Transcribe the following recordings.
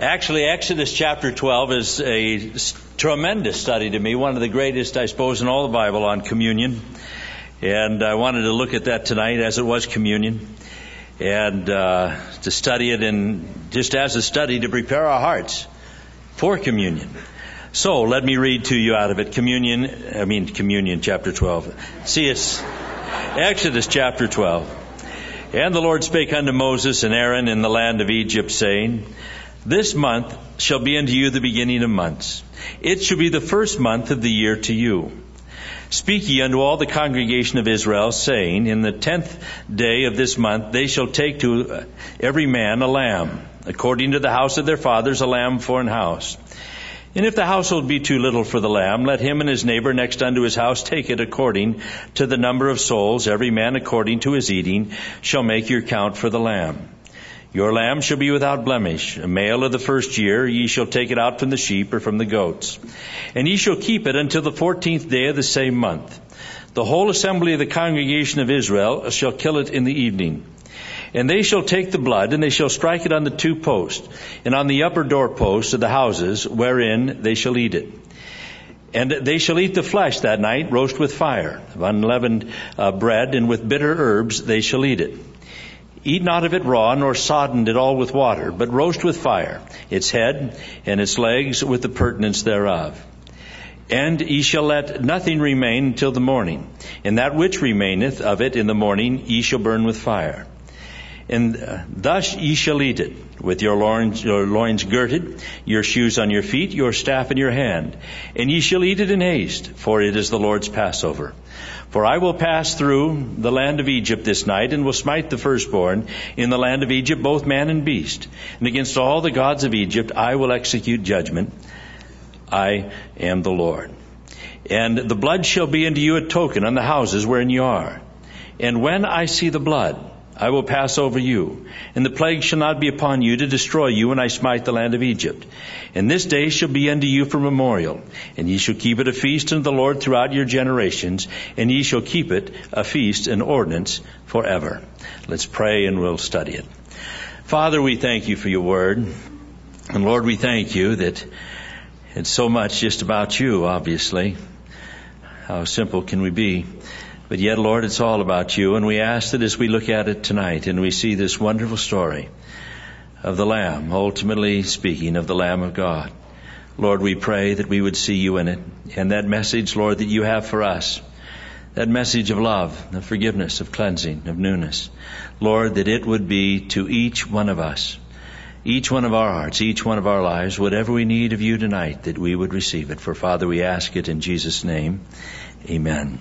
Actually, Exodus chapter 12 is a tremendous study to me, one of the greatest, I suppose, in all the Bible on communion. And I wanted to look at that tonight as it was communion, and to study it just as a study to prepare our hearts for communion. So let me read to you out of it. Communion chapter 12. See, it's Exodus chapter 12. And the Lord spake unto Moses and Aaron in the land of Egypt, saying, This month shall be unto you the beginning of months. It shall be the first month of the year to you. Speak ye unto all the congregation of Israel, saying, In the 10th day of this month they shall take to every man a lamb, according to the house of their fathers, a lamb for an house. And if the household be too little for the lamb, let him and his neighbor next unto his house take it according to the number of souls, every man according to his eating, shall make your count for the lamb. Your lamb shall be without blemish, a male of the first year. Ye shall take it out from the sheep or from the goats. And ye shall keep it until the 14th day of the same month. The whole assembly of the congregation of Israel shall kill it in the evening. And they shall take the blood, and they shall strike it on the two posts, and on the upper doorposts of the houses, wherein they shall eat it. And they shall eat the flesh that night, roast with fire, of unleavened bread, and with bitter herbs they shall eat it. Eat not of it raw, nor sodden it all with water, but roast with fire, its head and its legs with the purtenance thereof. And ye shall let nothing remain until the morning, and that which remaineth of it in the morning ye shall burn with fire. And thus ye shall eat it, with your loins girded, your shoes on your feet, your staff in your hand. And ye shall eat it in haste, for it is the Lord's Passover. For I will pass through the land of Egypt this night, and will smite the firstborn in the land of Egypt, both man and beast. And against all the gods of Egypt I will execute judgment. I am the Lord. And the blood shall be unto you a token on the houses wherein you are. And when I see the blood, I will pass over you, and the plague shall not be upon you to destroy you when I smite the land of Egypt. And this day shall be unto you for memorial, and ye shall keep it a feast unto the Lord throughout your generations, and ye shall keep it a feast and ordinance forever. Let's pray and we'll study it. Father, we thank you for your word. And Lord, we thank you that it's so much just about you, obviously. How simple can we be? But yet, Lord, it's all about you, and we ask that as we look at it tonight and we see this wonderful story of the Lamb, ultimately speaking of the Lamb of God, Lord, we pray that we would see you in it, and that message, Lord, that you have for us, that message of love, of forgiveness, of cleansing, of newness, Lord, that it would be to each one of us, each one of our hearts, each one of our lives, whatever we need of you tonight, that we would receive it. For, Father, we ask it in Jesus' name. Amen.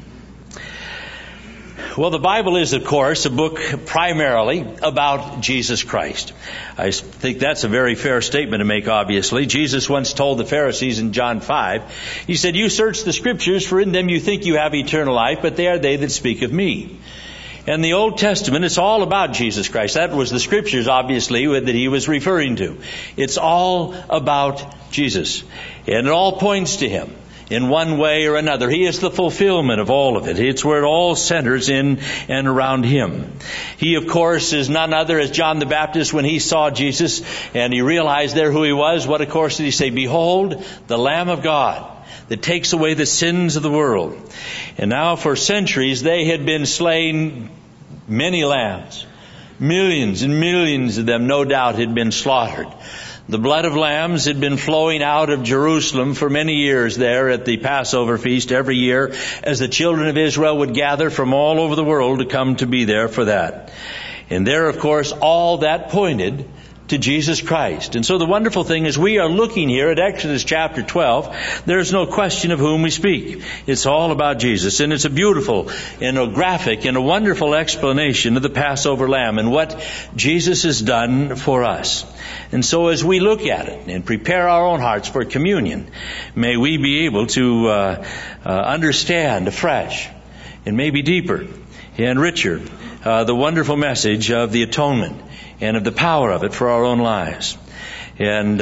Well, the Bible is, of course, a book primarily about Jesus Christ. I think that's a very fair statement to make, obviously. Jesus once told the Pharisees in John 5, he said, You search the Scriptures, for in them you think you have eternal life, but they are they that speak of me. And the Old Testament, it's all about Jesus Christ. That was the Scriptures, obviously, that he was referring to. It's all about Jesus. And it all points to him in one way or another. He is the fulfillment of all of it. It's where it all centers in and around him. He, of course, is none other as John the Baptist when he saw Jesus and he realized there who he was. What, of course, did he say? Behold, the Lamb of God that takes away the sins of the world. And now for centuries they had been slain many lambs. Millions and millions of them, no doubt, had been slaughtered. The blood of lambs had been flowing out of Jerusalem for many years there at the Passover feast every year as the children of Israel would gather from all over the world to come to be there for that. And there, of course, all that pointed to Jesus Christ. And so the wonderful thing is we are looking here at Exodus chapter 12. There's no question of whom we speak. It's all about Jesus. And it's a beautiful and a graphic and a wonderful explanation of the Passover lamb and what Jesus has done for us. And so as we look at it and prepare our own hearts for communion, may we be able to understand afresh and maybe deeper and richer the wonderful message of the atonement and of the power of it for our own lives. And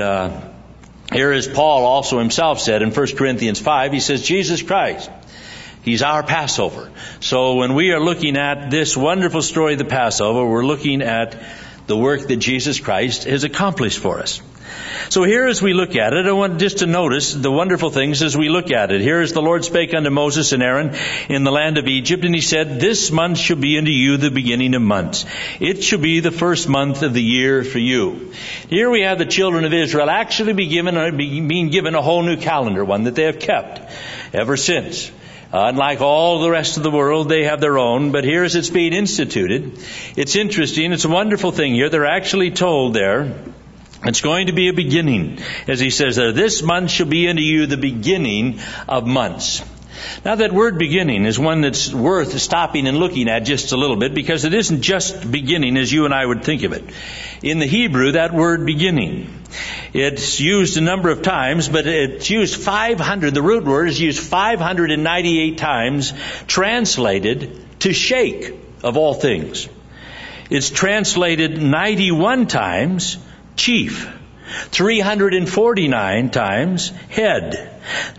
here as Paul also himself said in 1 Corinthians 5, he says, Jesus Christ, He's our Passover. So when we are looking at this wonderful story of the Passover, we're looking at the work that Jesus Christ has accomplished for us. So here as we look at it, I want just to notice the wonderful things as we look at it. Here is the Lord spake unto Moses and Aaron in the land of Egypt, and he said, This month shall be unto you the beginning of months. It shall be the first month of the year for you. Here we have the children of Israel actually being given a whole new calendar, one that they have kept ever since. Unlike all the rest of the world, they have their own, but here as it's being instituted, it's interesting, it's a wonderful thing here. They're actually told there, it's going to be a beginning. As he says there, this month shall be unto you the beginning of months. Now that word beginning is one that's worth stopping and looking at just a little bit, because it isn't just beginning as you and I would think of it. In the Hebrew, that word beginning, it's used a number of times, but it's used 500, the root word is used 598 times, translated to shake, of all things. It's translated 91 times, chief, 349 times, head,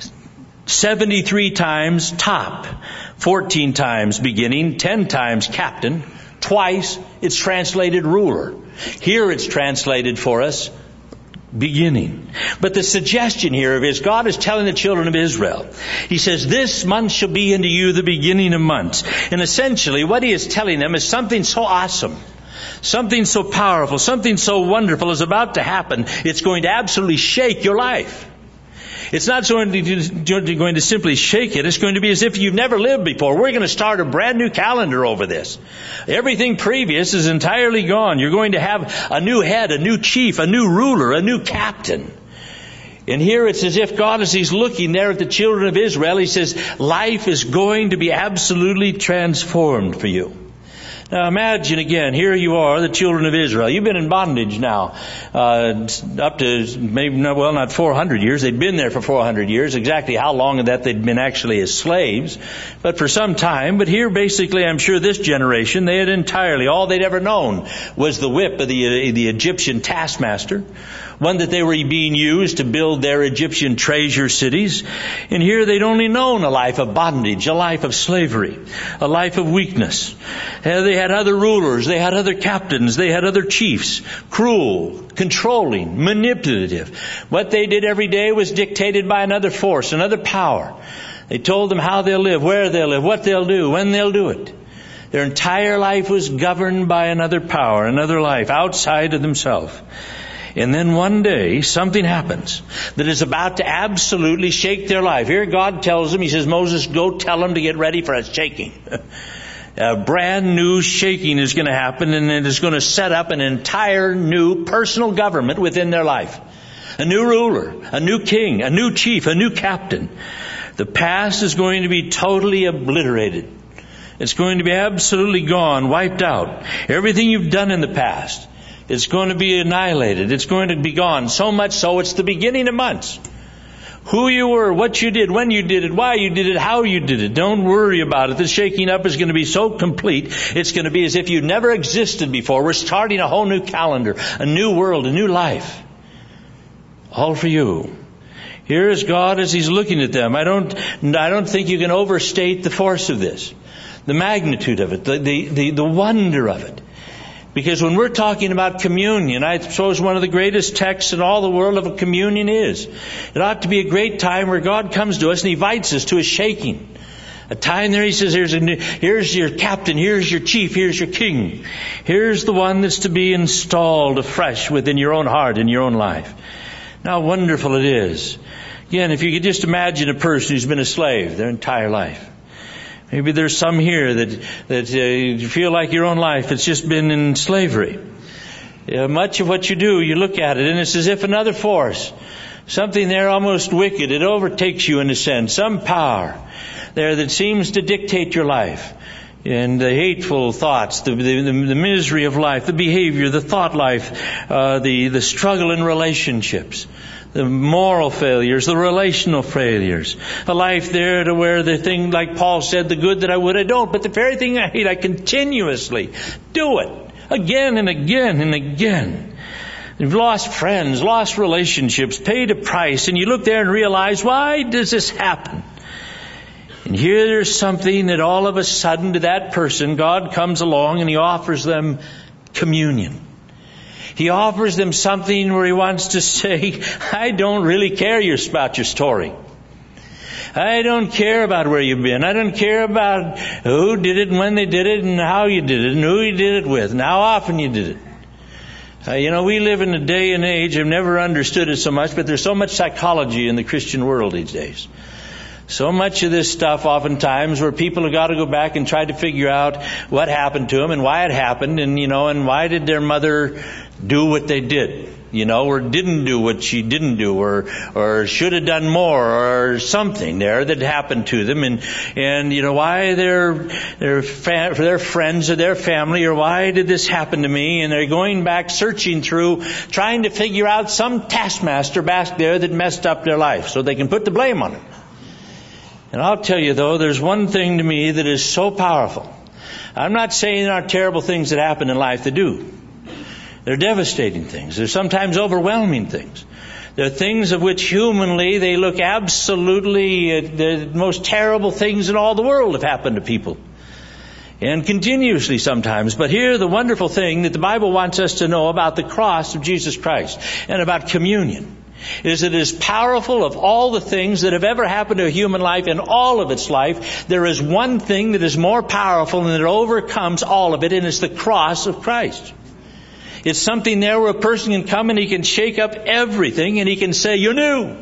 73 times, top, 14 times, beginning, 10 times, captain, twice it's translated ruler. Here it's translated for us, beginning. But the suggestion here is God is telling the children of Israel, He says, this month shall be unto you the beginning of months. And essentially what He is telling them is something so awesome, something so powerful, something so wonderful is about to happen. It's going to absolutely shake your life. It's not going to simply shake it. It's going to be as if you've never lived before. We're going to start a brand new calendar over this. Everything previous is entirely gone. You're going to have a new head, a new chief, a new ruler, a new captain. And here it's as if God, as He's looking there at the children of Israel, He says, life is going to be absolutely transformed for you. Now imagine again, here you are, the children of Israel. You've been in bondage now, up to maybe, not 400 years. They'd been there for 400 years. Exactly how long of that they'd been actually as slaves, but for some time. But here basically, I'm sure this generation, they had entirely, all they'd ever known was the whip of the Egyptian taskmaster, one that they were being used to build their Egyptian treasure cities. And here they'd only known a life of bondage, a life of slavery, a life of weakness. They had other rulers, they had other captains, they had other chiefs, cruel, controlling, manipulative. What they did every day was dictated by another force, another power. They told them how they'll live, where they'll live, what they'll do, when they'll do it. Their entire life was governed by another power, another life outside of themselves. And then one day, something happens that is about to absolutely shake their life. Here God tells them, He says, Moses, go tell them to get ready for a shaking. A brand new shaking is going to happen, and it is going to set up an entire new personal government within their life. A new ruler, a new king, a new chief, a new captain. The past is going to be totally obliterated. It's going to be absolutely gone, wiped out. Everything you've done in the past, it's going to be annihilated. It's going to be gone. So much so, it's the beginning of months. Who you were, what you did, when you did it, why you did it, how you did it. Don't worry about it. The shaking up is going to be so complete, it's going to be as if you never existed before. We're starting a whole new calendar, a new world, a new life. All for you. Here is God as He's looking at them. I don't think you can overstate the force of this, the magnitude of it, the wonder of it. Because when we're talking about communion, I suppose one of the greatest texts in all the world of a communion is. It ought to be a great time where God comes to us and He invites us to a shaking. A time there He says, here's your captain, here's your chief, here's your king. Here's the one that's to be installed afresh within your own heart and your own life. Now wonderful it is. Again, if you could just imagine a person who's been a slave their entire life. Maybe there's some here that you feel like your own life, it's just been in slavery. Much of what you do, you look at it, and it's as if another force, something there almost wicked, it overtakes you in a sense, some power there that seems to dictate your life. And the hateful thoughts, the misery of life, the behavior, the thought life, the struggle in relationships, the moral failures, the relational failures, a life there to where the thing, like Paul said, the good that I would, I don't, but the very thing I hate, I continuously do it again and again and again. You've lost friends, lost relationships, paid a price, and you look there and realize, why does this happen? And here there's something that all of a sudden to that person, God comes along and He offers them communion. He offers them something where he wants to say, I don't really care about your story. I don't care about where you've been. I don't care about who did it and when they did it and how you did it and who you did it with and how often you did it. We live in a day and age, I've never understood it so much, but there's so much psychology in the Christian world these days. So much of this stuff oftentimes where people have got to go back and try to figure out what happened to them and why it happened and why did their mother do what they did, or didn't do what she didn't do or should have done more or something there that happened to them and why their friends or their family or why did this happen to me, and they're going back searching through trying to figure out some taskmaster back there that messed up their life so they can put the blame on it. And I'll tell you though, there's one thing to me that is so powerful. I'm not saying there aren't terrible things that happen in life that do. They're devastating things. They're sometimes overwhelming things. They're things of which humanly they look absolutely the most terrible things in all the world have happened to people. And continuously sometimes. But here the wonderful thing that the Bible wants us to know about the cross of Jesus Christ and about communion is it is powerful of all the things that have ever happened to a human life in all of its life. There is one thing that is more powerful and that overcomes all of it, and it's the cross of Christ. It's something there where a person can come and he can shake up everything and he can say, you're new.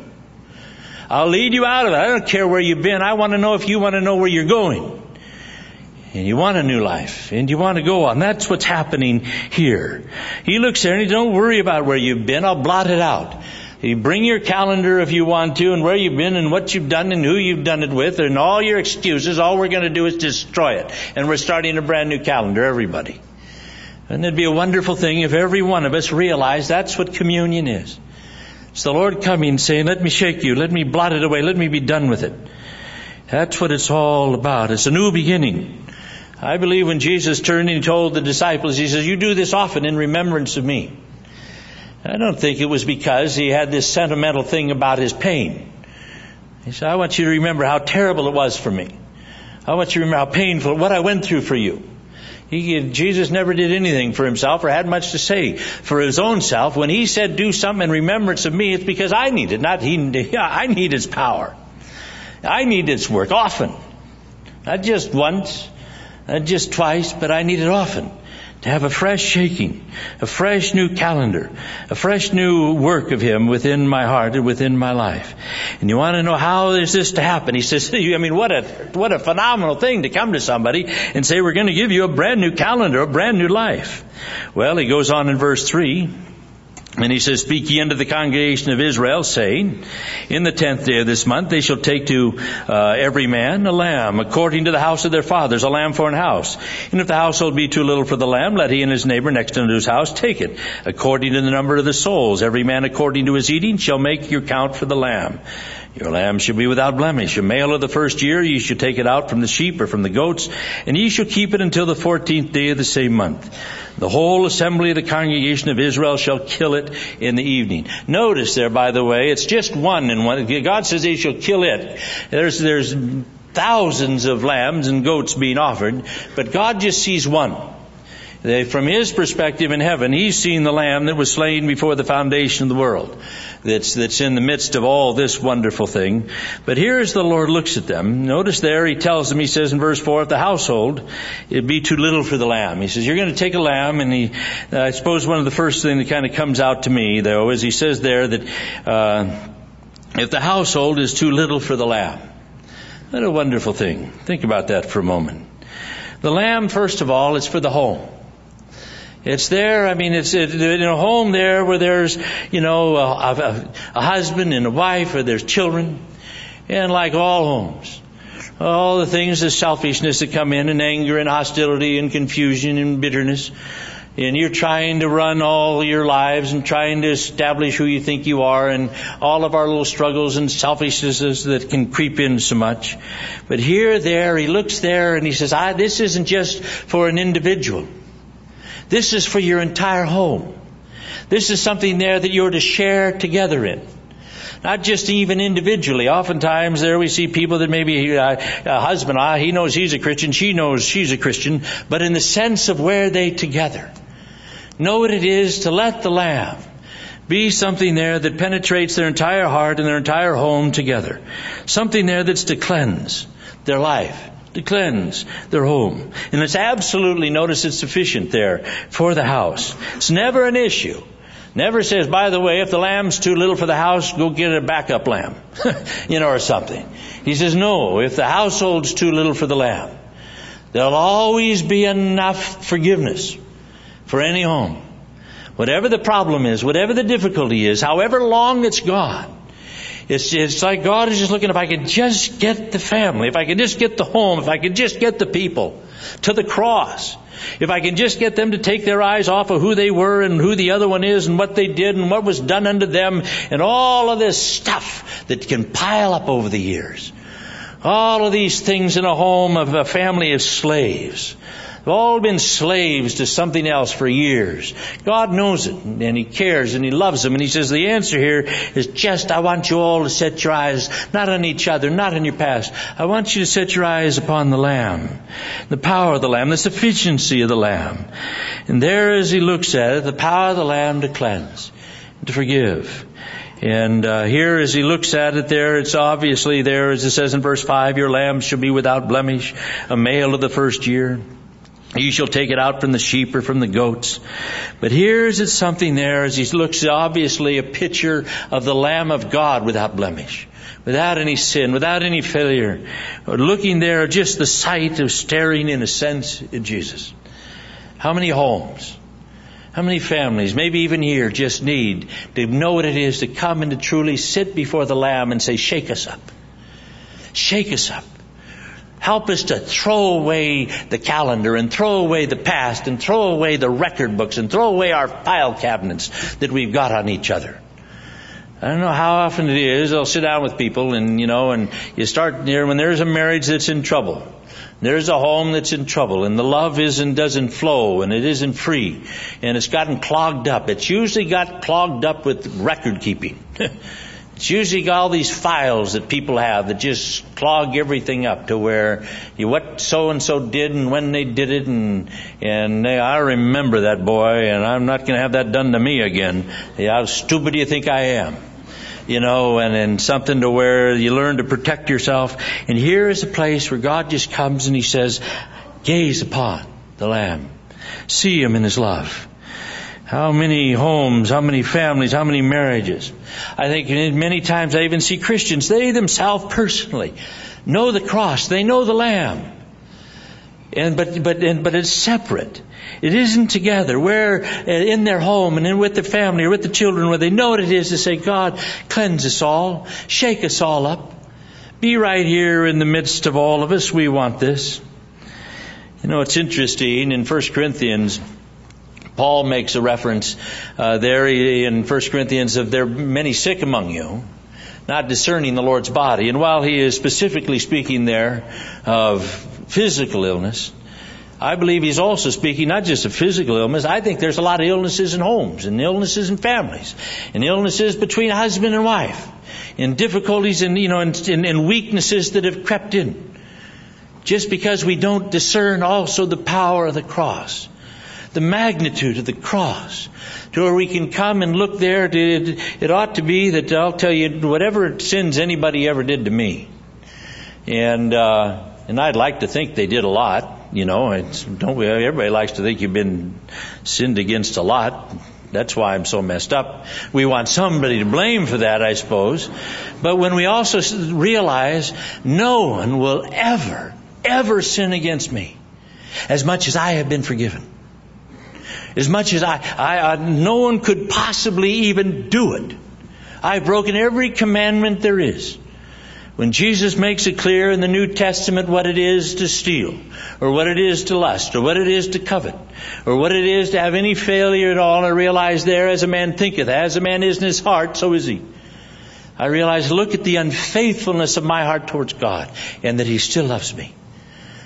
I'll lead you out of it. I don't care where you've been. I want to know if you want to know where you're going. And you want a new life. And you want to go on. That's what's happening here. He looks there and he don't worry about where you've been. I'll blot it out. You bring your calendar if you want to and where you've been and what you've done and who you've done it with and all your excuses. All we're going to do is destroy it. And we're starting a brand new calendar, everybody. And it'd be a wonderful thing if every one of us realized that's what communion is. It's the Lord coming saying, let me shake you, let me blot it away, let me be done with it. That's what it's all about. It's a new beginning. I believe when Jesus turned and he told the disciples, he says, you do this often in remembrance of me. I don't think it was because he had this sentimental thing about his pain. He said, I want you to remember how terrible it was for me. I want you to remember how painful, what I went through for you. Jesus never did anything for himself or had much to say for his own self. When he said, do something in remembrance of me, it's because I need it, not he. I need his power. I need its work often. Not just once, not just twice, but I need it often. To have a fresh shaking, a fresh new calendar, a fresh new work of him within my heart and within my life. And you want to know how is this to happen? He says, what a phenomenal thing to come to somebody and say, we're going to give you a brand new calendar, a brand new life. Well, he goes on in verse 3. And he says, speak ye unto the congregation of Israel, saying, in the 10th day of this month they shall take to every man a lamb, according to the house of their fathers, a lamb for an house. And if the household be too little for the lamb, let he and his neighbor next unto his house take it, according to the number of the souls. Every man according to his eating shall make your count for the lamb. Your lamb shall be without blemish. A male of the first year, ye shall take it out from the sheep or from the goats, and ye shall keep it until the 14th day of the same month. The whole assembly of the congregation of Israel shall kill it in the evening. Notice there, by the way, it's just one and one. God says he shall kill it. There's thousands of lambs and goats being offered, but God just sees one. From his perspective in heaven, he's seen the lamb that was slain before the foundation of the world. That's in the midst of all this wonderful thing. But here as the Lord looks at them, notice there he tells them, he says in verse 4, if the household, it'd be too little for the lamb. He says, you're going to take a lamb, and I suppose one of the first things that kind of comes out to me, though, is he says there that if the household is too little for the lamb. What a wonderful thing. Think about that for a moment. The lamb, first of all, is for the home. It's there, it's in a home there where there's, a husband and a wife, or there's children. And like all homes, all the things, the selfishness that come in, and anger and hostility and confusion and bitterness. And you're trying to run all your lives and trying to establish who you think you are, and all of our little struggles and selfishnesses that can creep in so much. But here, there, he looks there and he says, this isn't just for an individual. This is for your entire home. This is something there that you're to share together in. Not just even individually. Oftentimes there we see people that maybe a husband, he knows he's a Christian, she knows she's a Christian, but in the sense of where they together. know what it is to let the Lamb be something there that penetrates their entire heart and their entire home together. Something there that's to cleanse their life, to cleanse their home. And it's absolutely, notice it's sufficient there for the house. It's never an issue. Never says, by the way, if the lamb's too little for the house, go get a backup lamb, or something. He says, no, if the household's too little for the lamb, there'll always be enough forgiveness for any home. Whatever the problem is, whatever the difficulty is, however long it's gone, it's like God is just looking, if I could just get the family, if I could just get the home, if I could just get the people to the cross, if I can just get them to take their eyes off of who they were and who the other one is and what they did and what was done unto them and all of this stuff that can pile up over the years. All of these things in a home of a family of slaves. They've all been slaves to something else for years. God knows it, and He cares, and He loves them. And He says the answer here is just, I want you all to set your eyes not on each other, not on your past. I want you to set your eyes upon the Lamb, the power of the Lamb, the sufficiency of the Lamb. And there, as He looks at it, the power of the Lamb to cleanse, to forgive. And here, as He looks at it there, it's obviously there, as it says in verse 5, your lamb shall be without blemish, a male of the first year. You shall take it out from the sheep or from the goats. But here's it's something there, as He looks, obviously a picture of the Lamb of God without blemish, without any sin, without any failure. Looking there, just the sight of staring, in a sense, at Jesus. How many homes, how many families, maybe even here, just need to know what it is to come and to truly sit before the Lamb and say, shake us up. Shake us up. Help us to throw away the calendar and throw away the past and throw away the record books and throw away our file cabinets that we've got on each other. I don't know how often it is. I'll sit down with people and you start there when there's a marriage that's in trouble. There's a home that's in trouble and the love doesn't flow and it isn't free and it's gotten clogged up. It's usually got clogged up with record keeping. It's usually got all these files that people have that just clog everything up to where what so-and-so did and when they did it and I remember that boy and I'm not going to have that done to me again. How stupid do you think I am? And something to where you learn to protect yourself. And here is a place where God just comes and He says, gaze upon the Lamb. See Him in His love. How many homes, how many families, how many marriages. I think many times I even see Christians, they themselves personally know the cross, they know the Lamb. But it's separate. It isn't together. Where in their home and in with the family or with the children where they know what it is to say, God, cleanse us all, shake us all up. Be right here in the midst of all of us. We want this. It's interesting in 1 Corinthians, Paul makes a reference there in 1 Corinthians of there are many sick among you, not discerning the Lord's body. And while he is specifically speaking there of physical illness, I believe he's also speaking not just of physical illness. I think there's a lot of illnesses in homes and illnesses in families and illnesses between husband and wife and difficulties and weaknesses that have crept in. Just because we don't discern also the power of the cross. The magnitude of the cross, to where we can come and look there. It ought to be that I'll tell you whatever sins anybody ever did to me, and I'd like to think they did a lot. Everybody likes to think you've been sinned against a lot. That's why I'm so messed up. We want somebody to blame for that, I suppose. But when we also realize no one will ever sin against me as much as I have been forgiven. As much as no one could possibly even do it. I've broken every commandment there is. When Jesus makes it clear in the New Testament what it is to steal, or what it is to lust, or what it is to covet, or what it is to have any failure at all, I realize there, as a man thinketh, as a man is in his heart, so is he. I realize, look at the unfaithfulness of my heart towards God, and that He still loves me.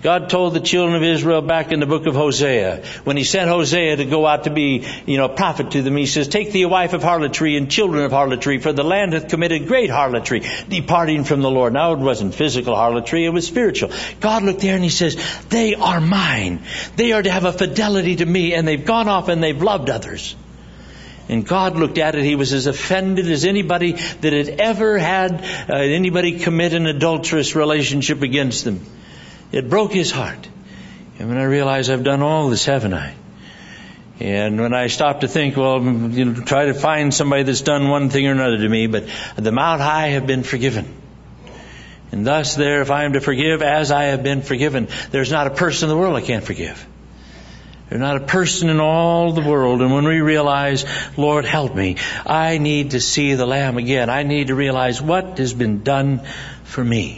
God told the children of Israel back in the book of Hosea, when He sent Hosea to go out to be, prophet to them, He says, take thee a wife of harlotry and children of harlotry, for the land hath committed great harlotry, departing from the Lord. Now it wasn't physical harlotry, it was spiritual. God looked there and He says, they are mine. They are to have a fidelity to me, and they've gone off and they've loved others. And God looked at it. He was as offended as anybody that had ever had anybody commit an adulterous relationship against them. It broke His heart. And when I realized I've done all this, haven't I? And when I stopped to think, try to find somebody that's done one thing or another to me, but the Mount High have been forgiven. And thus there, if I am to forgive as I have been forgiven, there's not a person in the world I can't forgive. There's not a person in all the world. And when we realize, Lord, help me, I need to see the Lamb again. I need to realize what has been done for me.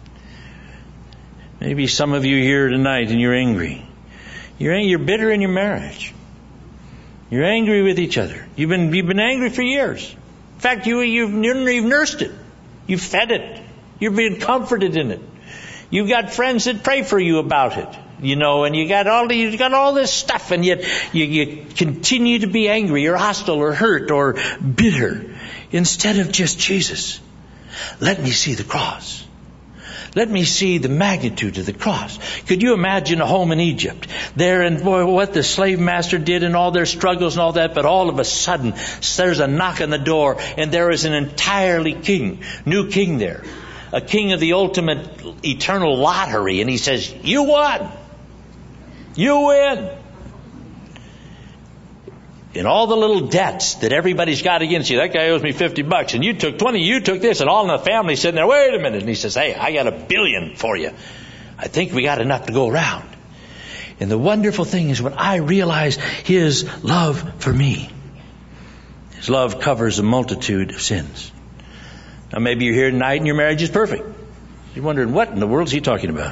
Maybe some of you here tonight and you're angry. You're bitter in your marriage. You're angry with each other. You've been angry for years. In fact, you've nursed it. You've fed it. You've been comforted in it. You've got friends that pray for you about it. And you got all this stuff, and yet you continue to be angry or hostile or hurt or bitter instead of just Jesus. Let me see the cross. Let me see the magnitude of the cross. Could you imagine a home in Egypt there, and boy, what the slave master did and all their struggles and all that, but all of a sudden there's a knock on the door and there is an entirely new king there. A king of the ultimate eternal lottery, and he says, you won. You win. And all the little debts that everybody's got against you. That guy owes me $50 and you took 20, you took this, and all in the family sitting there, wait a minute. And he says, hey, I got $1 billion for you. I think we got enough to go around. And the wonderful thing is when I realize His love for me, His love covers a multitude of sins. Now maybe you're here tonight and your marriage is perfect. You're wondering, what in the world is he talking about?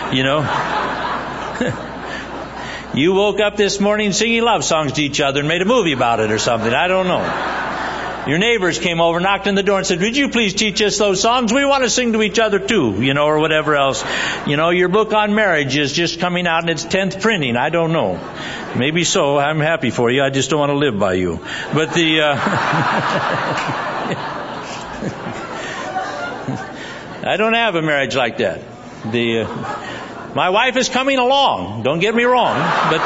You woke up this morning singing love songs to each other and made a movie about it or something. I don't know. Your neighbors came over, knocked on the door and said, would you please teach us those songs? We want to sing to each other too, or whatever else. Your book on marriage is just coming out in its 10th printing. I don't know. Maybe so. I'm happy for you. I just don't want to live by you. But I don't have a marriage like that. My wife is coming along. Don't get me wrong, but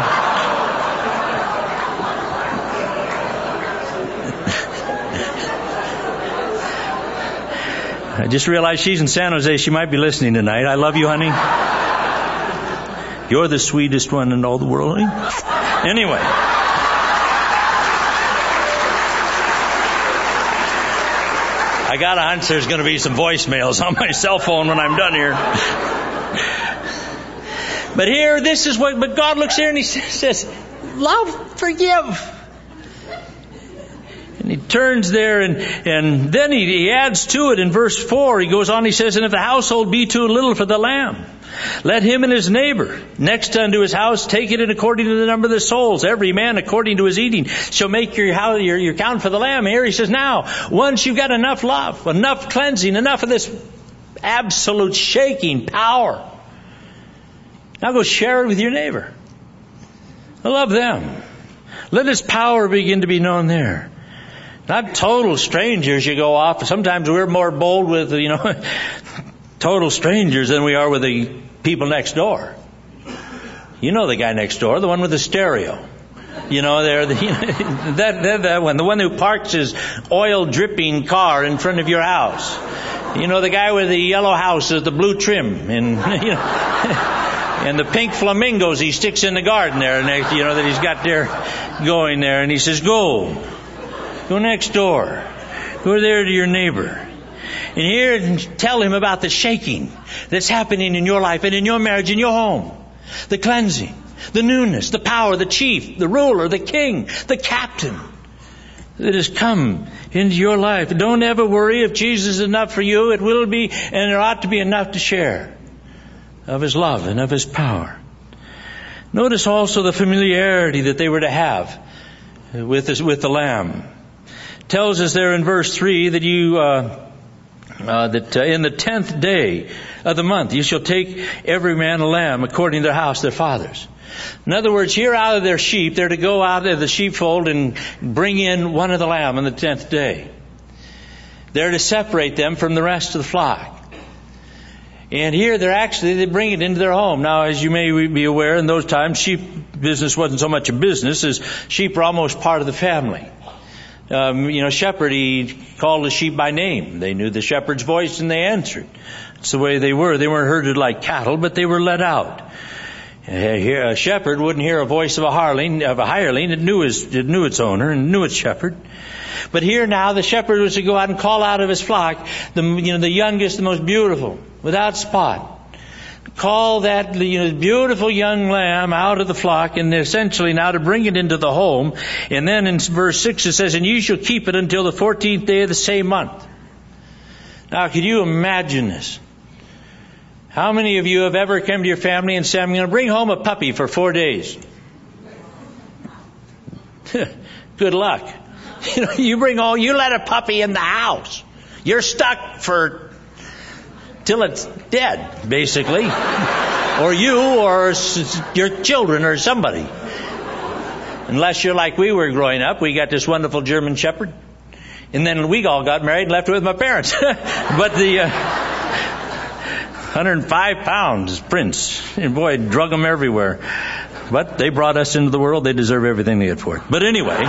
I just realized she's in San Jose. She might be listening tonight. I love you, honey. You're the sweetest one in all the world. Anyway. I got a hunch there's going to be some voicemails on my cell phone when I'm done here. But here, but God looks here and He says, love, forgive. And He turns there and then he adds to it in verse 4. He goes on, he says, and if the household be too little for the lamb, let him and his neighbor next unto his house take it in according to the number of the souls. Every man according to his eating shall make your count for the lamb. Here he says, now, once you've got enough love, enough cleansing, enough of this absolute shaking power, now go share it with your neighbor. Love them. Let His power begin to be known there. Not total strangers you go off. Sometimes we're more bold with, total strangers than we are with the people next door. You know the guy next door, the one with the stereo. That one, the one who parks his oil dripping car in front of your house. The guy with the yellow house with the blue trim and and the pink flamingos he sticks in the garden there, and that he's got there going there, and he says, go next door, go there to your neighbor, and hear and tell him about the shaking that's happening in your life and in your marriage, in your home, the cleansing, the newness, the power, the chief, the ruler, the king, the captain that has come into your life. Don't ever worry if Jesus is enough for you. It will be, and it ought to be enough to share of His love and of His power. Notice also the familiarity that they were to have with the Lamb. It tells us there in verse 3 that you that in the 10th day of the month you shall take every man a lamb according to their house, their fathers. In other words, here out of their sheep, they're to go out of the sheepfold and bring in one of the lamb on the 10th day. They're to separate them from the rest of the flock. And here they bring it into their home. Now, as you may be aware, in those times, sheep business wasn't so much a business as sheep were almost part of the family. Shepherd, he called the sheep by name. They knew the shepherd's voice and they answered. It's the way they were. They weren't herded like cattle, but they were let out. A shepherd wouldn't hear a voice of a hireling. It knew its owner and knew its shepherd. But here now, the shepherd was to go out and call out of his flock the youngest, the most beautiful, without spot. Call that beautiful young lamb out of the flock, and essentially now to bring it into the home. And then in verse 6 it says, "And you shall keep it until the 14th day of the same month." Now, could you imagine this? How many of you have ever come to your family and said, "I'm going to bring home a puppy for 4 days"? Good luck. You let a puppy in the house. You're stuck till it's dead, basically. Or you, or your children, or somebody. Unless you're like we were growing up. We got this wonderful German Shepherd. And then we all got married and left it with my parents. But the 105 pounds Prince. And boy, drug them everywhere. But they brought us into the world. They deserve everything they get for it. But anyway.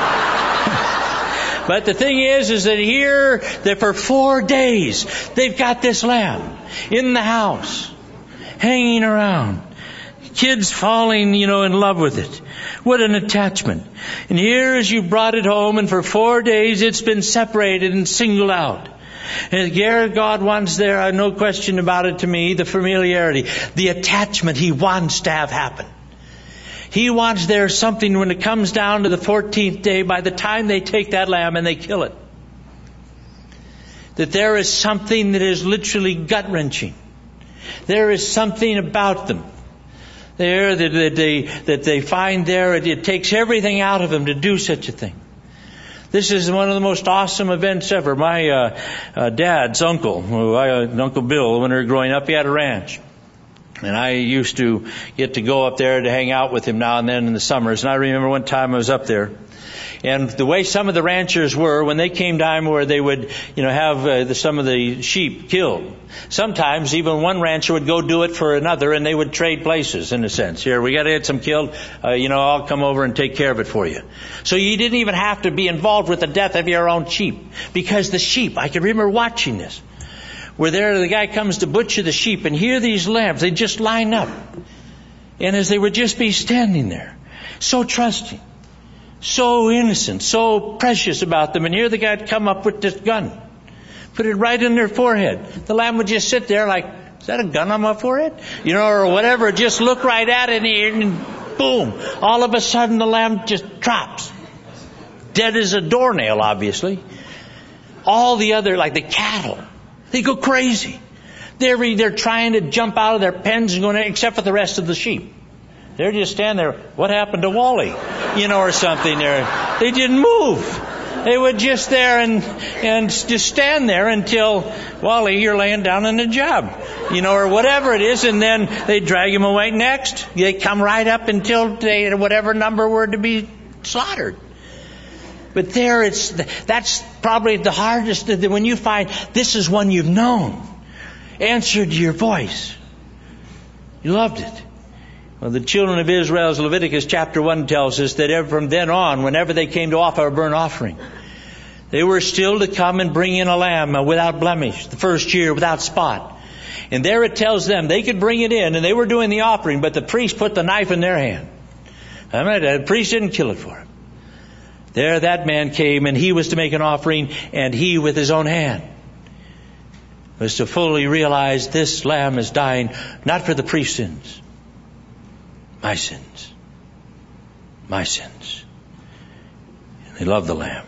But the thing is that here, that for 4 days, they've got this lamb in the house, hanging around. Kids falling, in love with it. What an attachment. And here as you brought it home, and for 4 days it's been separated and singled out. And God wants there, no question about it to me, the familiarity, the attachment He wants to have happen. He wants there something when it comes down to the 14th day, by the time they take that lamb and they kill it, that there is something that is literally gut-wrenching. There is something about them there that they find there. It takes everything out of them to do such a thing. This is one of the most awesome events ever. My dad's uncle, Uncle Bill, when we were growing up, he had a ranch. And I used to get to go up there to hang out with him now and then in the summers. And I remember one time I was up there. And the way some of the ranchers were, when they came time where they would, have some of the sheep killed. Sometimes even one rancher would go do it for another, and they would trade places, in a sense. Here, we got to get some killed. I'll come over and take care of it for you. So you didn't even have to be involved with the death of your own sheep. Because the sheep, I can remember watching this. Where the guy comes to butcher the sheep, and here these lambs, they just line up. And as they would just be standing there, so trusting, so innocent, so precious about them. And here the guy would come up with this gun, put it right in their forehead. The lamb would just sit there like, "Is that a gun on my forehead?" Or whatever, just look right at it, and boom, all of a sudden the lamb just drops. Dead as a doornail, obviously. All the other, like the cattle, they go crazy. They're trying to jump out of their pens and going, except for the rest of the sheep. They're just standing there. What happened to Wally? Or something there. They didn't move. They would just there and just stand there until, Wally, you're laying down on the job. Or whatever it is. And then they drag him away next. They come right up until whatever number were to be slaughtered. But that's probably the hardest, when you find this is one you've known, answered to your voice. You loved it. Well, the children of Israel, as Leviticus chapter 1 tells us, that from then on, whenever they came to offer a burnt offering, they were still to come and bring in a lamb without blemish, the first year without spot. And there it tells them they could bring it in, and they were doing the offering, but the priest put the knife in their hand. The priest didn't kill it for him. There that man came, and he was to make an offering, and he with his own hand was to fully realize this lamb is dying not for the priest's sins, my sins. My sins. And they love the lamb.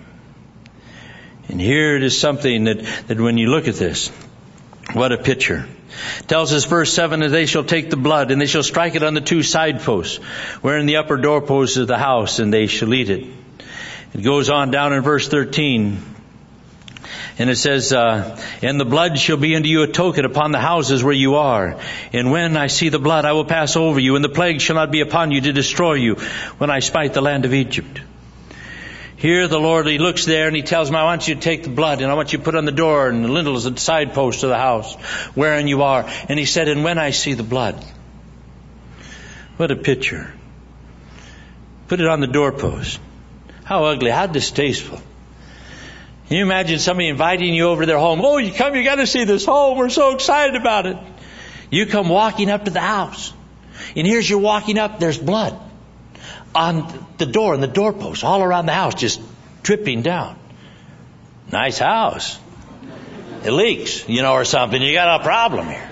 And here it is something that when you look at this, what a picture. It tells us verse 7 that they shall take the blood and they shall strike it on the 2 side posts, wherein the upper doorposts of the house, and they shall eat it. It goes on down in verse 13. And it says, and the blood shall be unto you a token upon the houses where you are. And when I see the blood, I will pass over you, and the plague shall not be upon you to destroy you when I smite the land of Egypt. Here the Lord, He looks there and He tells him, I want you to take the blood and I want you to put on the door and the lintels and side posts of the house wherein you are. And He said, and when I see the blood. What a picture. Put it on the doorpost. How ugly, how distasteful. Can you imagine somebody inviting you over to their home? Oh, you come, you got to see this home. We're so excited about it. You come walking up to the house. And here's you're walking up, there's blood on the door and the doorpost, all around the house, just dripping down. Nice house. It leaks, or something. You got a problem here.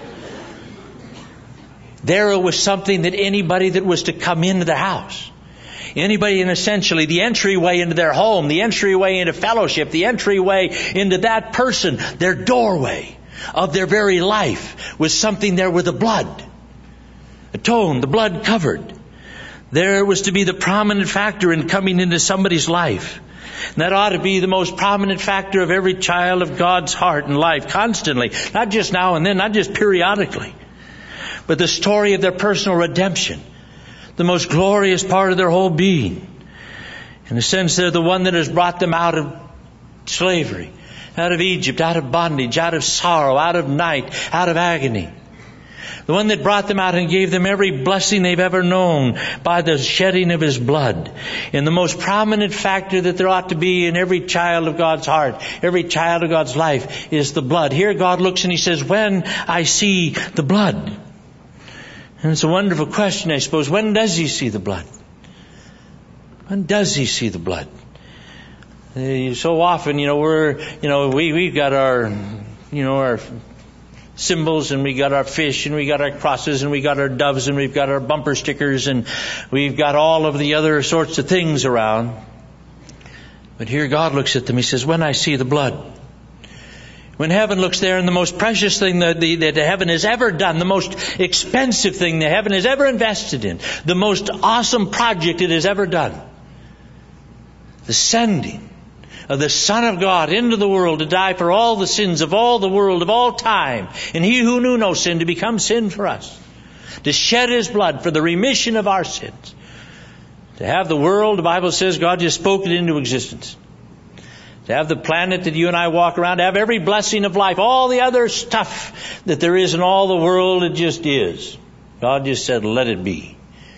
There was something that anybody that was to come into the house, anybody in essentially the entryway into their home, the entryway into fellowship, the entryway into that person, their doorway of their very life was something there with the blood. Atoned, the blood covered. There was to be the prominent factor in coming into somebody's life. And that ought to be the most prominent factor of every child of God's heart and life, constantly. Not just now and then, not just periodically. But the story of their personal redemption. The most glorious part of their whole being. In a sense, they're the one that has brought them out of slavery, out of Egypt, out of bondage, out of sorrow, out of night, out of agony. The one that brought them out and gave them every blessing they've ever known by the shedding of His blood. And the most prominent factor that there ought to be in every child of God's heart, every child of God's life, is the blood. Here God looks and He says, when I see the blood. And it's a wonderful question, I suppose. When does He see the blood? When does He see the blood? So often, we've got our symbols, and we got our fish, and we got our crosses, and we got our doves, and we've got our bumper stickers, and we've got all of the other sorts of things around. But here God looks at them. He says, when I see the blood. When heaven looks there, and the most precious thing that heaven has ever done, the most expensive thing that heaven has ever invested in, the most awesome project it has ever done, the sending of the Son of God into the world to die for all the sins of all the world of all time. And He who knew no sin to become sin for us. To shed His blood for the remission of our sins. To have the world, the Bible says, God just spoke it into existence. To have the planet that you and I walk around, to have every blessing of life, all the other stuff that there is in all the world, it just is. God just said, let it be.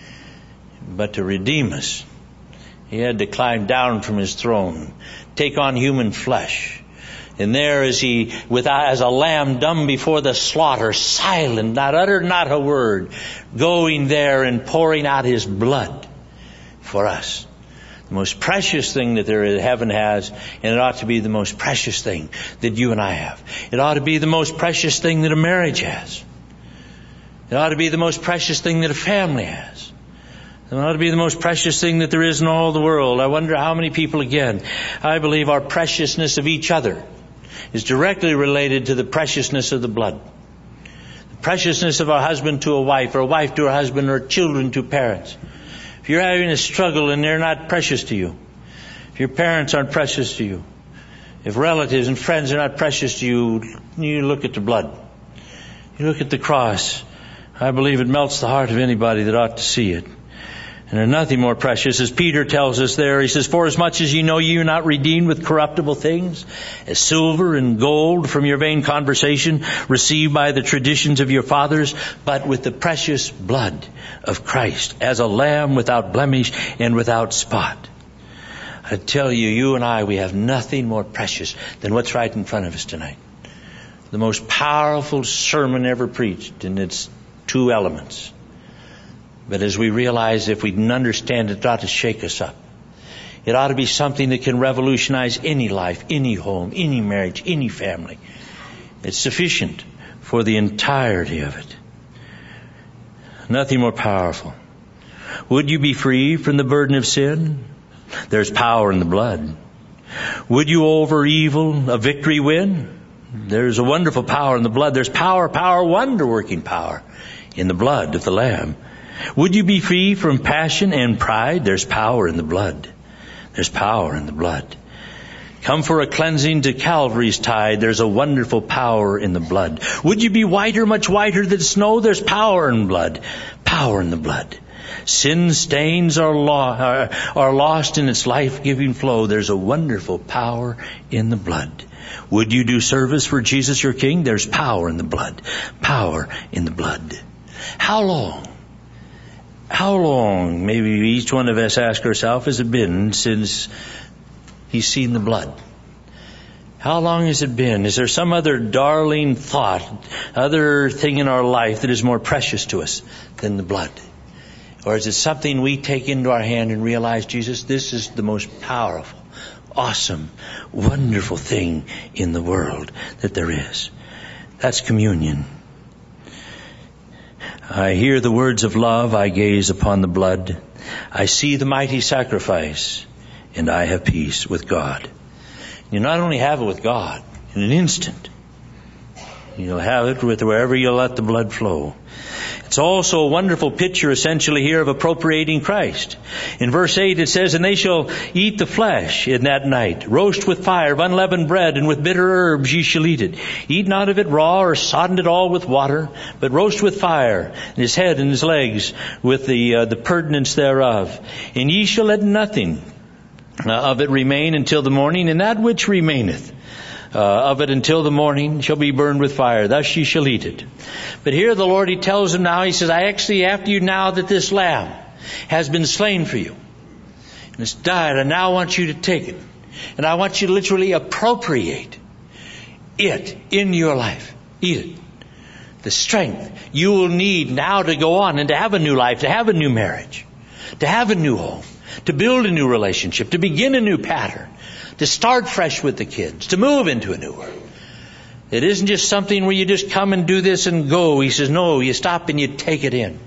But to redeem us, He had to climb down from His throne, take on human flesh. And there is He, as a lamb dumb before the slaughter, silent, not uttered not a word, going there and pouring out His blood for us. The most precious thing that heaven has, and it ought to be the most precious thing that you and I have. It ought to be the most precious thing that a marriage has. It ought to be the most precious thing that a family has. It ought to be the most precious thing that there is in all the world. I wonder how many people, again, I believe our preciousness of each other is directly related to the preciousness of the blood. The preciousness of a husband to a wife, or a wife to her husband, or children to parents. If you're having a struggle and they're not precious to you, if your parents aren't precious to you, if relatives and friends are not precious to you, you look at the blood. You look at the cross. I believe it melts the heart of anybody that ought to see it. And there's nothing more precious. As Peter tells us there, he says, for as much as you know you are not redeemed with corruptible things, as silver and gold from your vain conversation received by the traditions of your fathers, but with the precious blood of Christ, as a lamb without blemish and without spot. I tell you, you and I, we have nothing more precious than what's right in front of us tonight. The most powerful sermon ever preached in its two elements. But as we realize, if we can understand it, it ought to shake us up. It ought to be something that can revolutionize any life, any home, any marriage, any family. It's sufficient for the entirety of it. Nothing more powerful. Would you be free from the burden of sin? There's power in the blood. Would you over evil a victory win? There's a wonderful power in the blood. There's power, wonder-working power in the blood of the Lamb. Would you be free from passion and pride? There's power in the blood. There's power in the blood. Come for a cleansing to Calvary's tide. There's a wonderful power in the blood. Would you be whiter, much whiter than snow? There's power in blood. Power in the blood. Sin stains are lost in its life-giving flow. There's a wonderful power in the blood. Would you do service for Jesus your King? There's power in the blood. Power in the blood. How long? How long, maybe each one of us ask ourselves, has it been since he's seen the blood? How long has it been? Is there some other darling thought, other thing in our life that is more precious to us than the blood? Or is it something we take into our hand and realize, Jesus, this is the most powerful, awesome, wonderful thing in the world that there is? That's communion. I hear the words of love, I gaze upon the blood. I see the mighty sacrifice, and I have peace with God. You not only have it with God in an instant, you'll have it with wherever you let the blood flow. It's also a wonderful picture essentially here of appropriating Christ. In verse 8 it says, and they shall eat the flesh in that night, roast with fire of unleavened bread, and with bitter herbs ye shall eat it. Eat not of it raw or sodden it all with water, but roast with fire, and his head and his legs with the purtenance thereof. And ye shall let nothing of it remain until the morning, and that which remaineth of it until the morning shall be burned with fire. Thus ye shall eat it. But here the Lord, He tells them now, He says, I actually, after you now that this lamb has been slain for you, and it's died, I now want you to take it. And I want you to literally appropriate it in your life. Eat it. The strength you will need now to go on and to have a new life, to have a new marriage, to have a new home, to build a new relationship, to begin a new pattern, to start fresh with the kids, to move into a new world. It isn't just something where you just come and do this and go. He says, no, you stop and you take it in.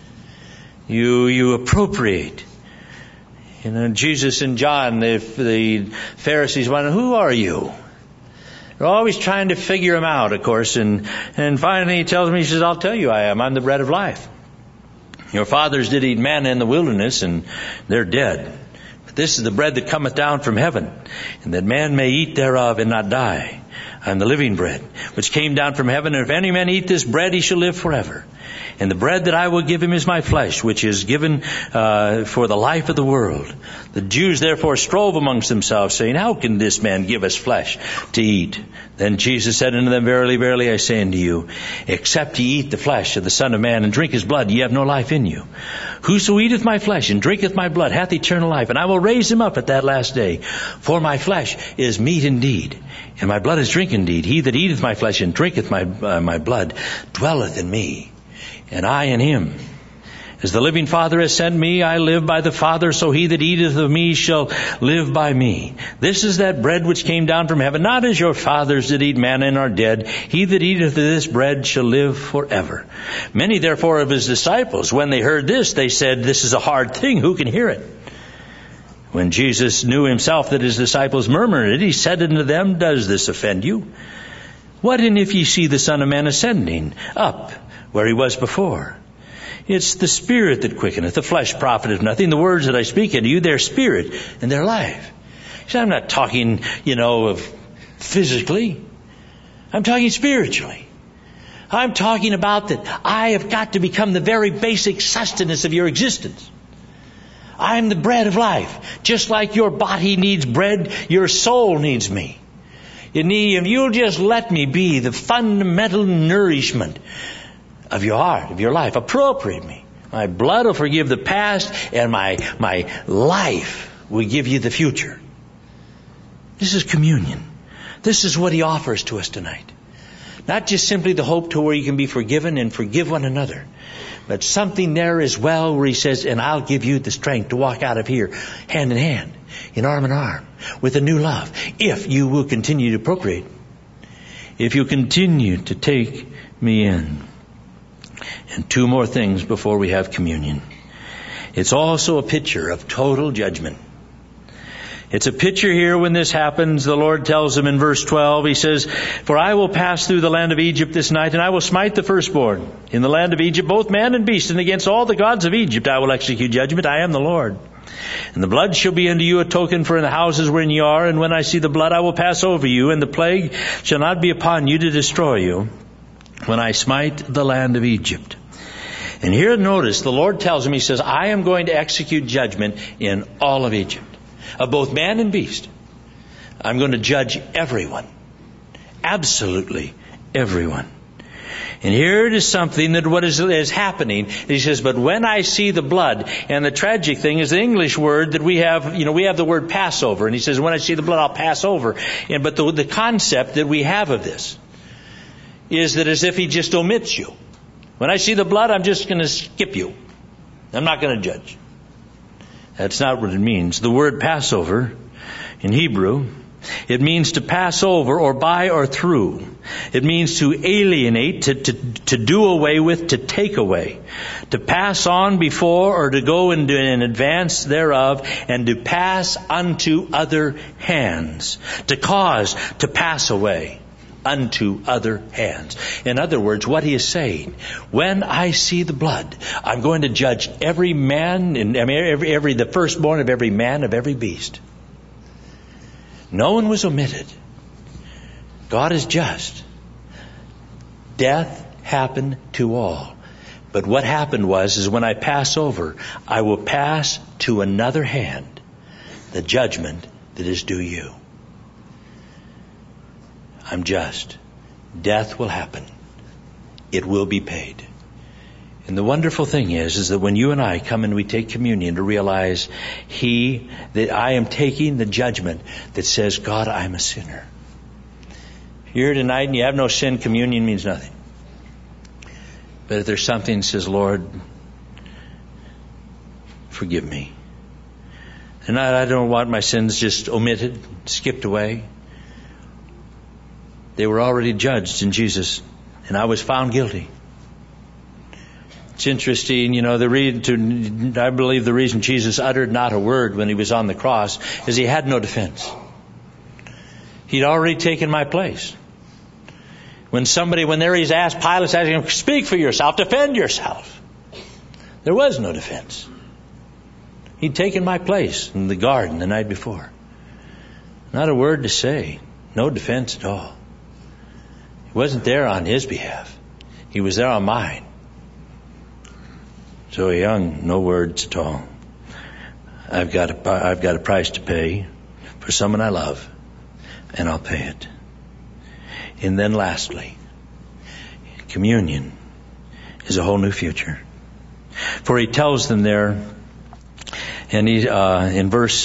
You appropriate. You know, Jesus and John, the Pharisees wondered, who are you? They're always trying to figure him out, of course. And finally he tells me, he says, I'll tell you I am. I'm the bread of life. Your fathers did eat manna in the wilderness, and they're dead. But this is the bread that cometh down from heaven, and that man may eat thereof and not die. I am the living bread, which came down from heaven, and if any man eat this bread, he shall live forever. And the bread that I will give him is my flesh, which is given for the life of the world. The Jews therefore strove amongst themselves, saying, how can this man give us flesh to eat? Then Jesus said unto them, verily, verily, I say unto you, except ye eat the flesh of the Son of Man and drink his blood, ye have no life in you. Whoso eateth my flesh and drinketh my blood hath eternal life, and I will raise him up at that last day. For my flesh is meat indeed, and my blood is drink indeed. He that eateth my flesh and drinketh my blood dwelleth in me, and I in him. As the living Father has sent me, I live by the Father, so he that eateth of me shall live by me. This is that bread which came down from heaven, not as your fathers did eat manna and are dead. He that eateth of this bread shall live forever. Many therefore of his disciples, when they heard this, they said, this is a hard thing, who can hear it? When Jesus knew himself that his disciples murmured it, he said unto them, does this offend you? What then if ye see the Son of Man ascending up where he was before? It's the Spirit that quickeneth, the flesh profiteth nothing. The words that I speak unto you, they're spirit and they're life. See, I'm not talking, of physically. I'm talking spiritually. I'm talking about that I have got to become the very basic sustenance of your existence. I'm the bread of life. Just like your body needs bread, your soul needs me. If you'll just let me be the fundamental nourishment of your heart, of your life, appropriate me. My blood will forgive the past, and my life will give you the future. This is communion. This is what he offers to us tonight. Not just simply the hope to where you can be forgiven and forgive one another, but something there as well where he says, and I'll give you the strength to walk out of here hand in hand, in arm in arm, with a new love, if you will continue to procreate, if you continue to take me in. And two more things before we have communion. It's also a picture of total judgment. It's a picture here when this happens. The Lord tells him in verse 12, he says, for I will pass through the land of Egypt this night, and I will smite the firstborn in the land of Egypt, both man and beast, and against all the gods of Egypt I will execute judgment. I am the Lord. And the blood shall be unto you a token for in the houses wherein ye are, and when I see the blood I will pass over you, and the plague shall not be upon you to destroy you, when I smite the land of Egypt. And here notice, the Lord tells him, He says, I am going to execute judgment in all of Egypt, of both man and beast. I'm going to judge everyone. Absolutely everyone. And here it is something that what is happening. He says, but when I see the blood, and the tragic thing is the English word that we have, we have the word Passover. And he says, when I see the blood, I'll pass over. But the concept that we have of this is that as if He just omits you. When I see the blood, I'm just going to skip you. I'm not going to judge. That's not what it means. The word Passover in Hebrew, it means to pass over or by or through. It means to alienate, to do away with, to take away. To pass on before or to go in advance thereof, and to pass unto other hands. To cause to pass away unto other hands. In other words, what he is saying, when I see the blood, I'm going to judge every man, the firstborn of every man, of every beast. No one was omitted. God is just. Death happened to all. But what happened is when I pass over, I will pass to another hand the judgment that is due you. I'm just. Death will happen. It will be paid. And the wonderful thing is that when you and I come and we take communion to realize that I am taking the judgment that says, God, I'm a sinner. If you're here tonight and you have no sin, communion means nothing. But if there's something that says, Lord, forgive me. And I don't want my sins just omitted, skipped away. They were already judged in Jesus, and I was found guilty. It's interesting, I believe the reason Jesus uttered not a word when He was on the cross is He had no defense. He'd already taken my place. When He's asked, Pilate's asking him, speak for yourself, defend yourself. There was no defense. He'd taken my place in the garden the night before. Not a word to say. No defense at all. He wasn't there on His behalf. He was there on mine. So young, no words at all. I've got a price to pay for someone I love, and I'll pay it. And then lastly, communion is a whole new future. For He tells them there, and in verse,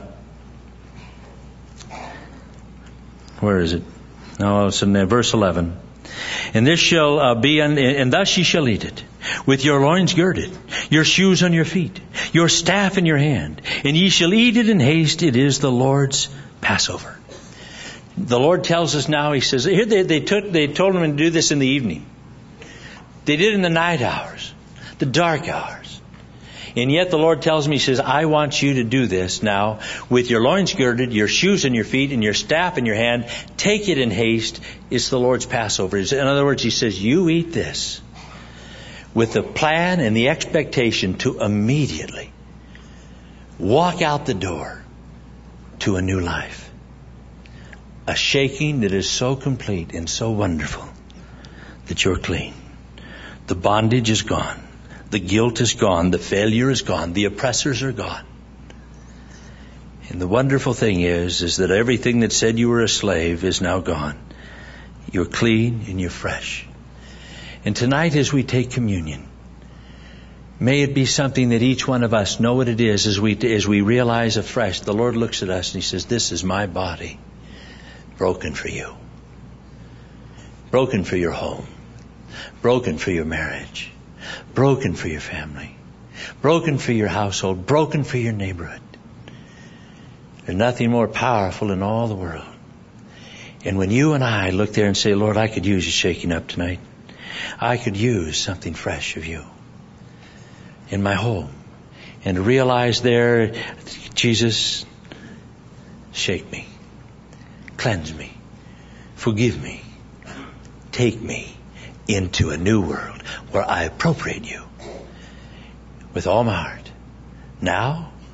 where is it? No, it's in verse 11. And this shall be, and thus ye shall eat it, with your loins girded, your shoes on your feet, your staff in your hand, and ye shall eat it in haste. It is the Lord's Passover. The Lord tells us now, He says, here they told him to do this in the evening. They did it in the night hours, the dark hours. And yet the Lord tells me, He says, I want you to do this now with your loins girded, your shoes on your feet, and your staff in your hand. Take it in haste. It's the Lord's Passover. In other words, He says, you eat this with the plan and the expectation to immediately walk out the door to a new life. A shaking that is so complete and so wonderful that you're clean. The bondage is gone. The guilt is gone. The failure is gone. The oppressors are gone. And the wonderful thing is that everything that said you were a slave is now gone. You're clean and you're fresh. And tonight as we take communion, may it be something that each one of us know what it is as we realize afresh. The Lord looks at us and He says, this is my body broken for you. Broken for your home. Broken for your marriage. Broken for your family. Broken for your household. Broken for your neighborhood. There's nothing more powerful in all the world. And when you and I look there and say, Lord, I could use you shaking up tonight. I could use something fresh of you in my home. And to realize there, Jesus, shake me. Cleanse me. Forgive me. Take me into a new world where I appropriate you with all my heart, now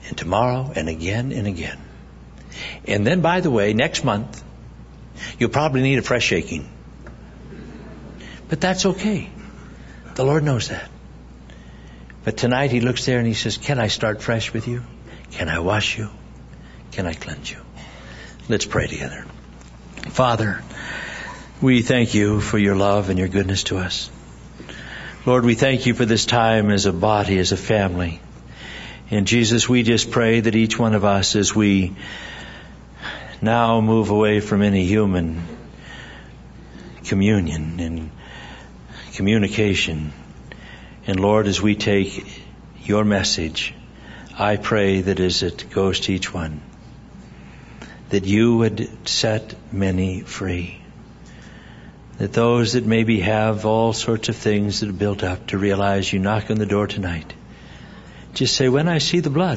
and tomorrow and again and again. And then, by the way, next month, you'll probably need a fresh shaking. But that's okay. The Lord knows that. But tonight he looks there and he says, can I start fresh with you? Can I wash you? Can I cleanse you? Let's pray together. Father, we thank you for your love and your goodness to us. Lord, we thank you for this time as a body, as a family. And Jesus, we just pray that each one of us, as we now move away from any human communion and communication, and Lord, as we take your message, I pray that as it goes to each one, that you would set many free. That those that maybe have all sorts of things that are built up, to realize you knock on the door tonight. Just say, when I see the blood,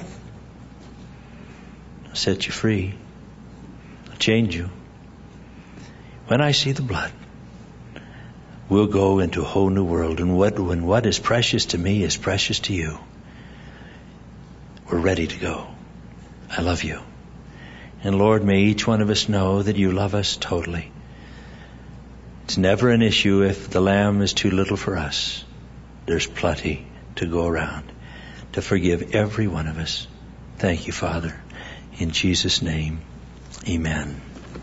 I'll set you free. I'll change you. When I see the blood, we'll go into a whole new world. And when what is precious to me is precious to you, we're ready to go. I love you. And Lord, may each one of us know that you love us totally. It's never an issue if the lamb is too little for us. There's plenty to go around to forgive every one of us. Thank you, Father. In Jesus' name, amen.